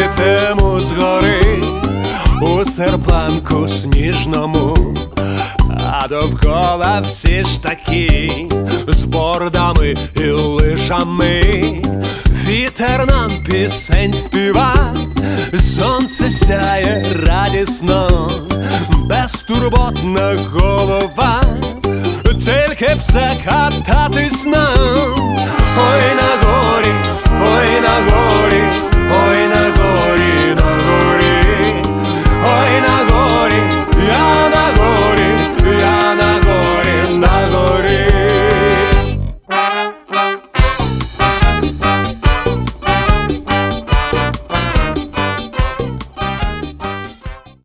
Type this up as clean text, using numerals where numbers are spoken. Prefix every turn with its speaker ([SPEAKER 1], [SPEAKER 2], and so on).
[SPEAKER 1] летимо згори у серпанку сніжному, а довкола всі ж такі з бордами і лижами. Вітер нам пісень співа, сонце сяє радісно, безтурботна голова, тільки б закататись нам. Ой на горі, ой на горі, ой на